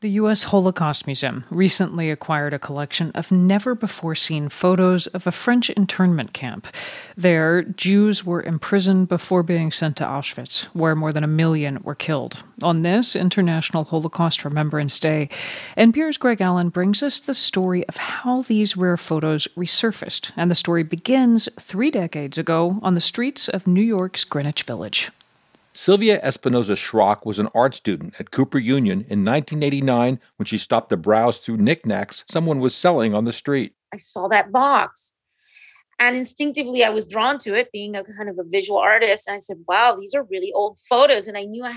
The U.S. Holocaust Museum recently acquired a collection of never-before-seen photos of a French internment camp. There, Jews were imprisoned before being sent to Auschwitz, where more than 1 million were killed. On this International Holocaust Remembrance Day, NPR's Greg Allen brings us the story of how these rare photos resurfaced, and the story begins 3 decades ago on the streets of New York's Greenwich Village. Sylvia Espinosa-Schrock was an art student at Cooper Union in 1989 when she stopped to browse through knickknacks someone was selling on the street. I saw that box, and instinctively I was drawn to it, being a kind of a visual artist. And I said, wow, these are really old photos. And I knew I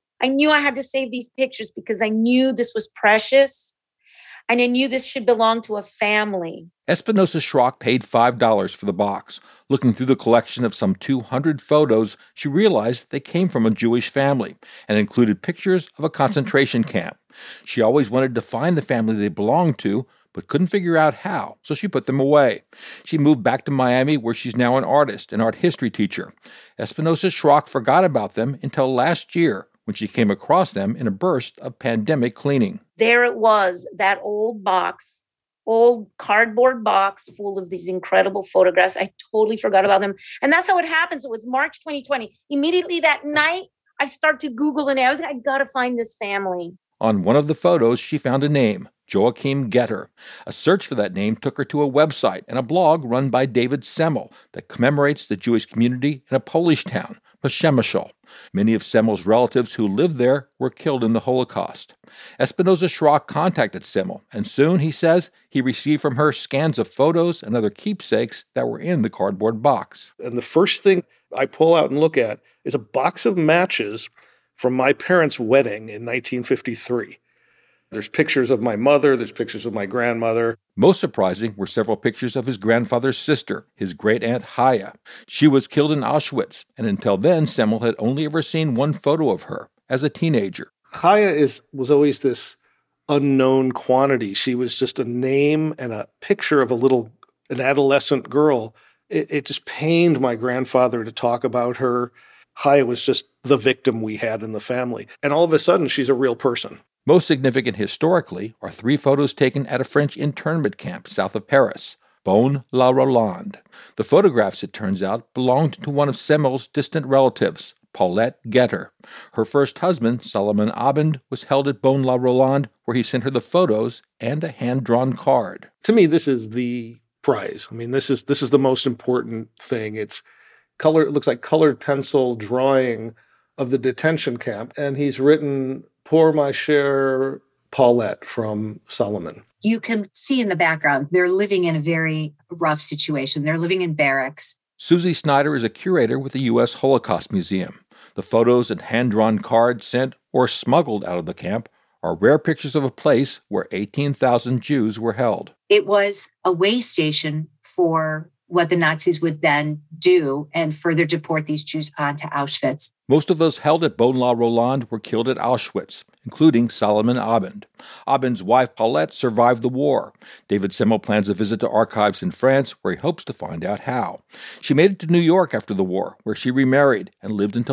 had to save these pictures because I knew this was precious. And I knew this should belong to a family. Espinosa-Schrock paid $5 for the box. Looking through the collection of some 200 photos, she realized they came from a Jewish family and included pictures of a concentration camp. She always wanted to find the family they belonged to, but couldn't figure out how, so she put them away. She moved back to Miami, where she's now an artist and art history teacher. Espinosa-Schrock forgot about them until last year, when she came across them in a burst of pandemic cleaning. There it was, that old box, old cardboard box full of these incredible photographs. I totally forgot about them. And that's how it happens. It was March 2020. Immediately that night, I start to Google and I got to find this family. On one of the photos, she found a name, Joachim Getter. A search for that name took her to a website and a blog run by David Semmel that commemorates the Jewish community in a Polish town, Przemysl. Many of Semmel's relatives who lived there were killed in the Holocaust. Espinosa-Schrock contacted Semmel, and soon, he says, he received from her scans of photos and other keepsakes that were in the cardboard box. And the first thing I pull out and look at is a box of matches from my parents' wedding in 1953. There's pictures of my mother, there's pictures of my grandmother. Most surprising were several pictures of his grandfather's sister, his great-aunt Chaya. She was killed in Auschwitz, and until then, Semmel had only ever seen one photo of her, as a teenager. Chaya was always this unknown quantity. She was just a name and a picture of an adolescent girl. It just pained my grandfather to talk about her. Chaya was just the victim we had in the family. And all of a sudden, she's a real person. Most significant historically are 3 photos taken at a French internment camp south of Paris, Beaune-la-Rolande. The photographs, it turns out, belonged to one of Semmel's distant relatives, Paulette Getter. Her first husband, Solomon Abend, was held at Beaune-la-Rolande, where he sent her the photos and a hand-drawn card. To me, this is the prize. I mean, this is the most important thing. It's color. It looks like colored pencil drawing of the detention camp, and he's written Pour ma chère Paulette from Solomon. You can see in the background, they're living in a very rough situation. They're living in barracks. Susie Snyder is a curator with the U.S. Holocaust Museum. The photos and hand-drawn cards sent or smuggled out of the camp are rare pictures of a place where 18,000 Jews were held. It was a way station for what the Nazis would then do and further deport these Jews on to Auschwitz. Most of those held at Beaune-la-Rolande were killed at Auschwitz, including Solomon Abend. Abend's wife, Paulette, survived the war. David Semmel plans a visit to archives in France, where he hopes to find out how. She made it to New York after the war, where she remarried and lived until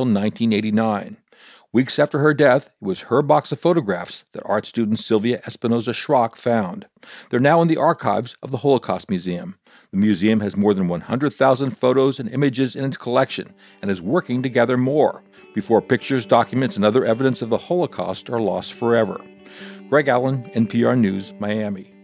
1989. Weeks after her death, it was her box of photographs that art student Sylvia Espinosa-Schrock found. They're now in the archives of the Holocaust Museum. The museum has more than 100,000 photos and images in its collection and is working to gather more before pictures, documents, and other evidence of the Holocaust are lost forever. Greg Allen, NPR News, Miami.